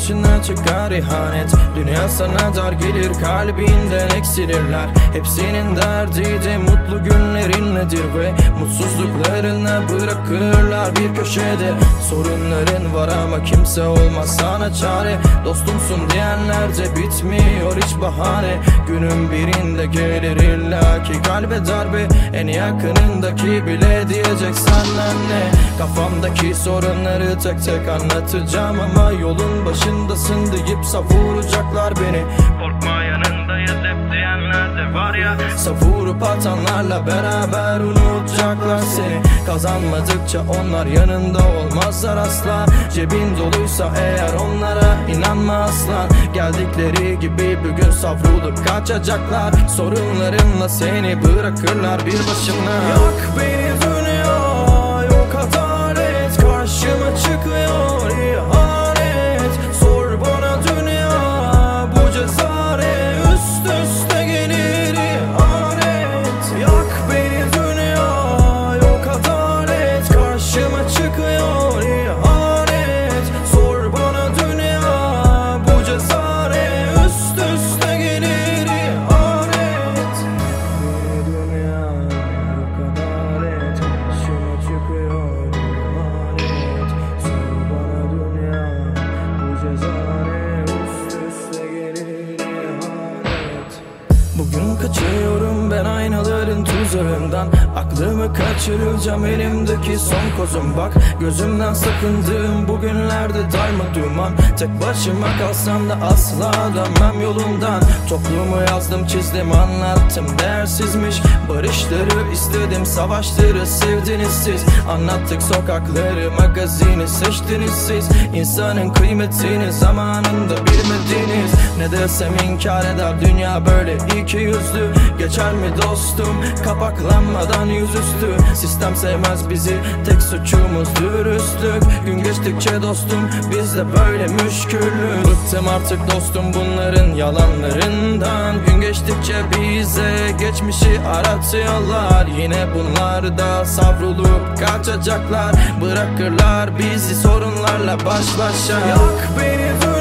karşına çıkar ihanet. Dünya sana dar gelir, kalbinden eksilirler. Hepsinin derdi de mutlu günlerin nedir ve mutsuzluklarını bırakırlar bir köşede. Sorunların var ama kimse olmaz sana çare. Dostumsun diyenler de bitmiyor hiç bahane. Günün birinde gelir illaki kalbe darbe. En yakınındaki bile diyecek senden ne? Kafamdaki sorunları tek tek anlatacağım ama yolun başındasın deyip savuracaklar beni. Korkma yanındayız hep diyenler de var ya. Savurup atanlarla beraber unutacaklar seni. Kazanmadıkça onlar yanında olmazlar asla. Cebin doluysa eğer onlara inanma aslan. Geldikleri gibi bugün savrulup kaçacaklar. Sorunlarınla seni bırakırlar bir başına. Yak beni dünya, yok adalet. Karşıma çıkıyor ihanet. Sor bana dünya, bu cesaret üst üste gelir ihanet. Yak beni dünya, yok adalet. Karşıma çıkıyor ihanet. Sor bana dünya, bu cesaret üst üste gelir ihanet. Beni dünya, yok adalet. Karşıma çıkıyor ihanet. Sor bana dünya, bu cesaret üst üste gelir ihanet. Bugün kaçıyorum ben aynaların tuzağından. Aklımı kaçıracağım elimdeki son kozum. Bak gözümden sakındığım bugünlerde darma duman. Tek başıma kalsam da asla dönmem yolumdan. Toplumu yazdım çizdim anlattım değersizmiş. Barışları istedim, savaşları sevdiniz siz. Anlattık sokakları, magazini seçtiniz siz. İnsanın kıymetini zamanında bilmediniz. Ne desem inkar eder dünya böyle iki yüzlü. Geçer mi dostum kapaklanmadan yüzüstü. Sistem sevmez bizi, tek suçumuz dürüstlük. Gün geçtikçe dostum bizde böyle müşküllük. Bıktım artık dostum bunların yalanlarından. Gün geçtikçe bize geçmişi aratıyorlar. Yine bunlar da savrulup kaçacaklar. Bırakırlar bizi sorunlarla baş başa. Yak beni